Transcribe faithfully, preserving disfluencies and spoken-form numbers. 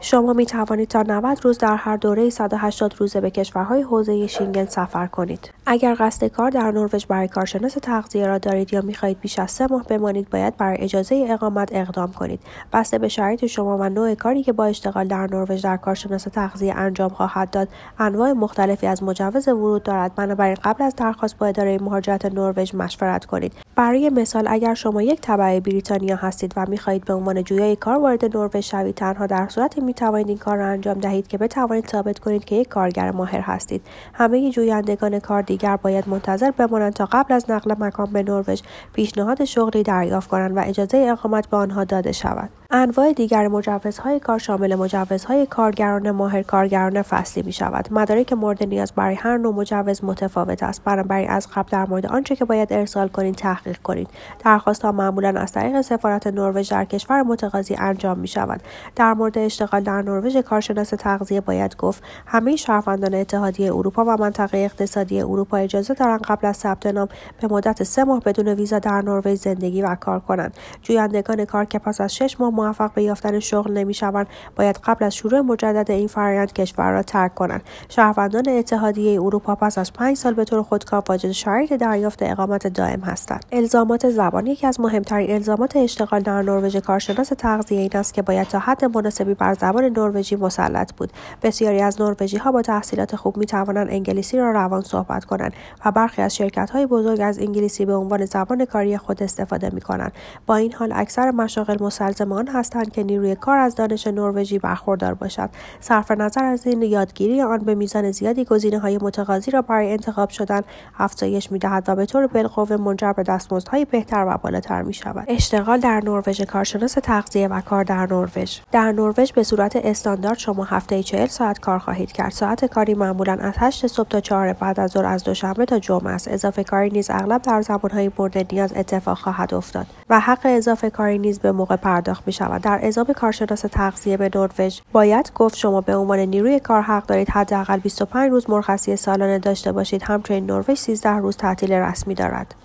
شما می توانید تا نود روز در هر دوره صد و هشتاد روزه به کشورهای حوزه شنگن سفر کنید. اگر قصد کار در نروژ برای کارشناس تغذیه را دارید یا می‌خواهید بیش از سه ماه بمانید، باید برای اجازه اقامت اقدام کنید. بسته به شرایط شما و نوع کاری که با اشتغال در نروژ در کارشناس تغذیه انجام خواهد داد، انواع مختلفی از مجوز ورود دارد. بنابراین قبل از درخواست با اداره مهاجرت نروژ مشورت کنید. برای مثال، اگر شما یک تبع بریتانیا هستید و می‌خواهید به عنوان جویای کار وارد نروژ شوید، تنها در صورتی می‌توانید این کار را انجام دهید که بتوانید ثابت کنید که یک کارگر ماهر هستید. همه جویندگان کار دیگر باید منتظر بمانند تا قبل از نقل مکان به نروژ پیشنهاد شغلی دریافت کنند و اجازه اقامت به آنها داده شود. انواع دیگر مجوزهای کار شامل مجوزهای کارگران ماهر، کارگران فصلی می شود. مدارک مورد نیاز برای هر نوع مجوز متفاوت است. بنابراین از قبل در مورد آنچه که باید ارسال کنید تحقیق کنید. درخواست‌ها معمولاً از طریق سفارت نروژ در کشور متقاضی انجام می شود. در مورد اشتغال در نروژ، کارشناس تغذیه باید گفت همه شهروندان اتحادیه اروپا و منطقه اقتصادی اروپا اجازه دارند قبل از ثبت نام به مدت سه ماه بدون ویزا در نروژ زندگی و کار کنند. جویندگان کار که پس از شش ماه موفق به یافتن شغل نمی‌شوند، باید قبل از شروع مجدد این فرآیند کشور را ترک کنند. شهروندان اتحادیه اروپا پس از پنج سال به طور خودکار واجد شرایط دریافت اقامت دائم هستند. الزامات زبان: یکی از مهمترین الزامات اشتغال در نروژ کارشناس تغذیه این است که باید تا حد مناسبی بر زبان نروژی مسلط بود. بسیاری از نروژی‌ها با تحصیلات خوب می‌توانند انگلیسی را روان صحبت کنند و برخی از شرکت‌های بزرگ از انگلیسی به عنوان زبان کاری خود استفاده می‌کنند. با این حال اکثر مشاغل مستلزم آن هستند که نیروی کار از دانش نروژی برخوردار باشد. صرف نظر از این، یادگیری آن به میزان زیادی گزینه‌های متقاضی را برای انتخاب شدن افزایش می‌دهد و به طور بالقوه منجر به دستمزدهای بهتر و بالاتر می‌شود. اشتغال در نروژ، کارشناس تغذیه و کار در نروژ. در نروژ به صورت استاندارد شما هفته‌ای چهل ساعت کار خواهید کرد. ساعت کاری معمولاً از هشت صبح تا چهار بعد از ظهر از دوشنبه تا جمعه است. اضافه کاری نیز اغلب در زمان‌های مورد نیاز اتفاق خواهد افتاد و حق اضافه کاری نیز به موقع پرداخت می‌شود. در ازای کارشناس تغذیه به نروژ باید گفت شما به عنوان نیروی کار حق دارید حداقل بیست و پنج روز مرخصی سالانه داشته باشید. همچنین نروژ سیزده روز تعطیل رسمی دارد.